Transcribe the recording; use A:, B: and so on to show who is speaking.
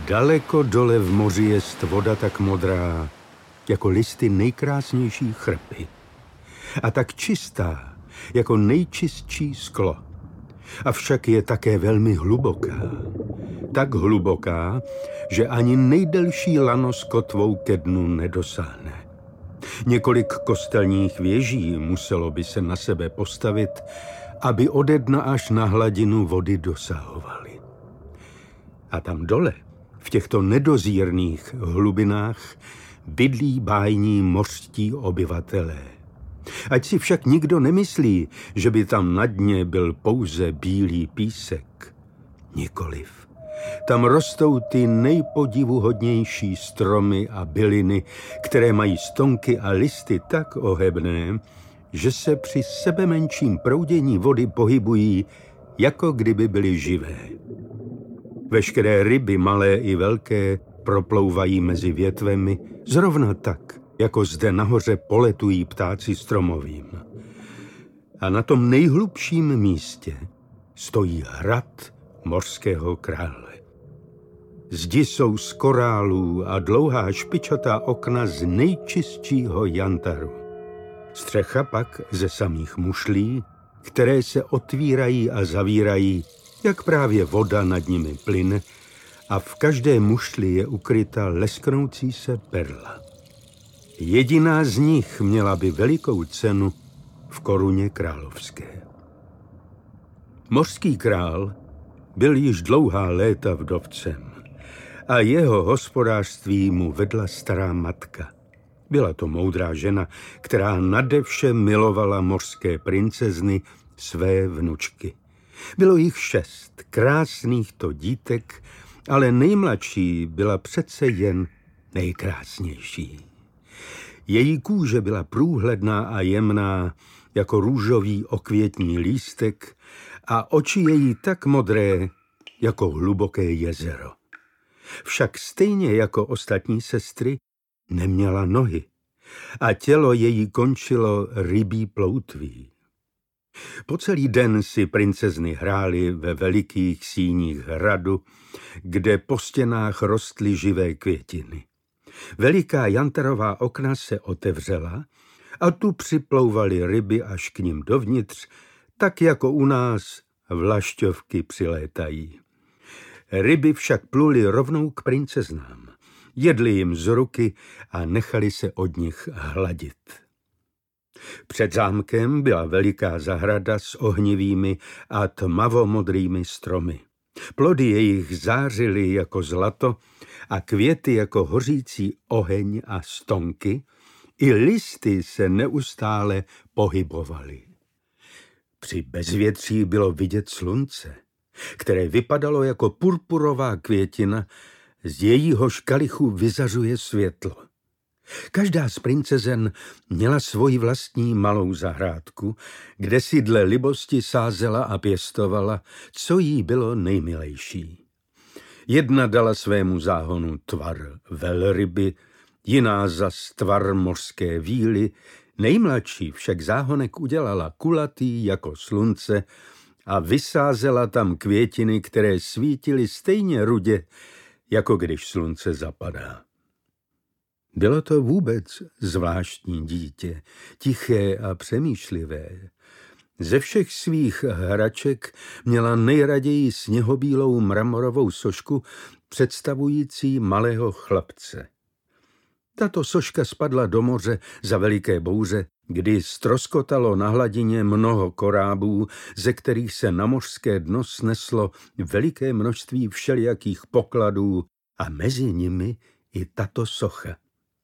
A: Daleko dole v moři jest voda tak modrá, jako listy nejkrásnější chrpy. A tak čistá, jako nejčistší sklo. Avšak je také velmi hluboká. Tak hluboká, že ani nejdelší lano s kotvou ke dnu nedosáhne. Několik kostelních věží muselo by se na sebe postavit, aby ode dna až na hladinu vody dosahovaly. A tam dole, v těchto nedozírných hlubinách, bydlí bájní mořští obyvatelé. Ať si však nikdo nemyslí, že by tam na dně byl pouze bílý písek. Nikoliv. Tam rostou ty nejpodivuhodnější stromy a byliny, které mají stonky a listy tak ohebné, že se při sebemenším proudění vody pohybují, jako kdyby byly živé. Veškeré ryby, malé i velké, proplouvají mezi větvemi, zrovna tak, jako zde nahoře poletují ptáci stromovým. A na tom nejhlubším místě stojí hrad mořského krále. Zdi jsou z korálů a dlouhá špičatá okna z nejčistšího jantaru. Střecha pak ze samých mušlí, které se otvírají a zavírají, jak právě voda nad nimi plyne, a v každé mušli je ukryta lesknoucí se perla. Jediná z nich měla by velikou cenu v koruně královské. Mořský král byl již dlouhá léta vdovcem a jeho hospodářství mu vedla stará matka. Byla to moudrá žena, která nade vše milovala mořské princezny, své vnučky. Bylo jich 6 krásných to dítek, ale nejmladší byla přece jen nejkrásnější. Její kůže byla průhledná a jemná, jako růžový okvětní lístek, a oči její tak modré, jako hluboké jezero. Však stejně jako ostatní sestry neměla nohy a tělo její končilo rybí ploutví. Po celý den si princezny hrály ve velikých síních hradu, kde po stěnách rostly živé květiny. Veliká jantarová okna se otevřela a tu připlouvaly ryby až k nim dovnitř, tak jako u nás vlašťovky přilétají. Ryby však pluly rovnou k princeznám. Jedli jim z ruky a nechali se od nich hladit. Před zámkem byla veliká zahrada s ohnivými a tmavomodrými stromy. Plody jejich zářily jako zlato a květy jako hořící oheň a stonky, i listy se neustále pohybovaly. Při bezvětří bylo vidět slunce, které vypadalo jako purpurová květina, z jejíhož kalichu vyzařuje světlo. Každá z princezen měla svoji vlastní malou zahrádku, kde si dle libosti sázela a pěstovala, co jí bylo nejmilejší. Jedna dala svému záhonu tvar velryby, jiná zas tvar mořské víly, nejmladší však záhonek udělala kulatý jako slunce a vysázela tam květiny, které svítily stejně rudě, jako když slunce zapadá. Bylo to vůbec zvláštní dítě, tiché a přemýšlivé. Ze všech svých hraček měla nejraději sněhobílou mramorovou sošku představující malého chlapce. Tato soška spadla do moře za veliké bouře, kdy ztroskotalo na hladině mnoho korábů, ze kterých se na mořské dno sneslo veliké množství všelijakých pokladů a mezi nimi i tato socha.